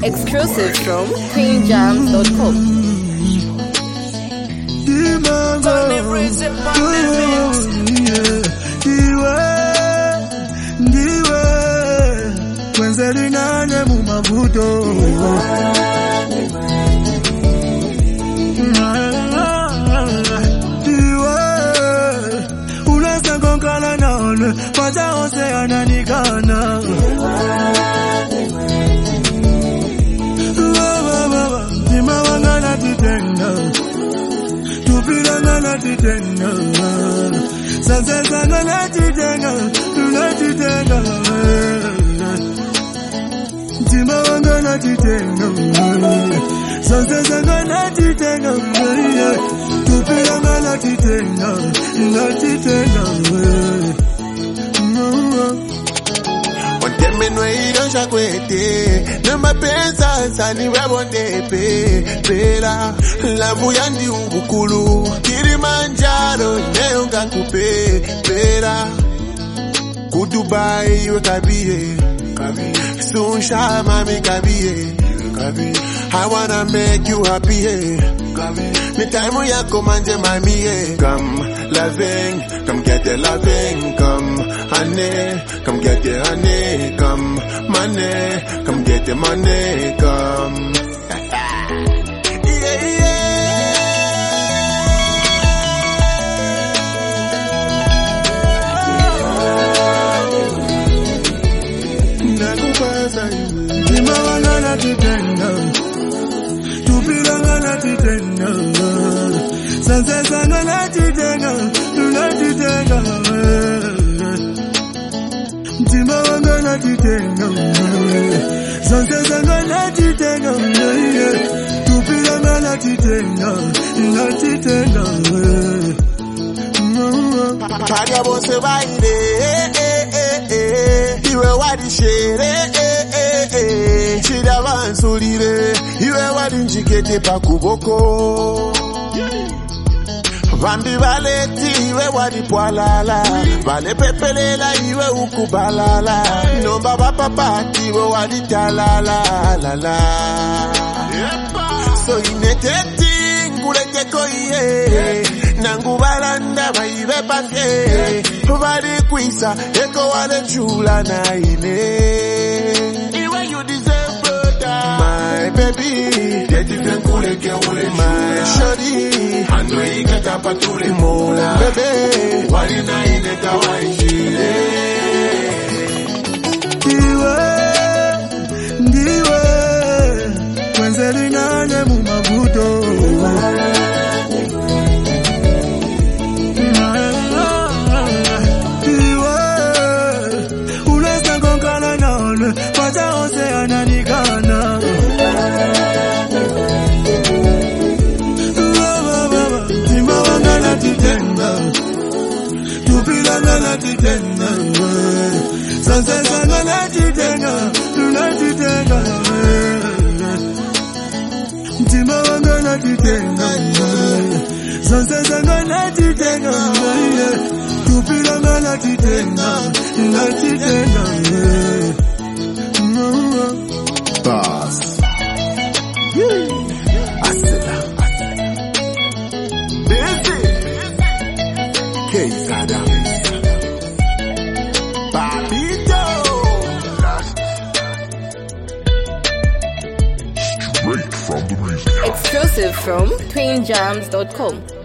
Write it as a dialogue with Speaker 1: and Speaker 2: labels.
Speaker 1: Exclusive from queenjams.com.
Speaker 2: No me pensas ni webonde pela la buyandi ubukulu Kilimanjaro neonga kupe pela ku Dubai we kabiye Sunsha mami kabiye I wanna make you happy Me time yako manje mami Come loving, come get the loving, come honey, come get the honey, come money, come get the money, come. Yeah, nakupasa imawangana titenda tupilangana titenda sansesangana titenda tunatitenga Timawangana titenga sansesangana titenga tupilangana titenga tunatitenga Paria bose baile iwe wadishere Chida vansulire iwe wadinjikete pakuboko Vambi valeti iwe wadipwalala Vale pepelela iwe ukubalala Nomba vapapati iwe waditalala lala So ineteti ngulekeko iye Nangubalanda vaive pake Vali kwisa eko wale chula na ine Iwe you deserve brother My baby Teti venkuleke ule my shorty Andwe ikata patule mola Bebe Wali na ine tawaishile Ndiwe Kwenzeli nane mumabuto
Speaker 1: Exclusive from queenjams.com.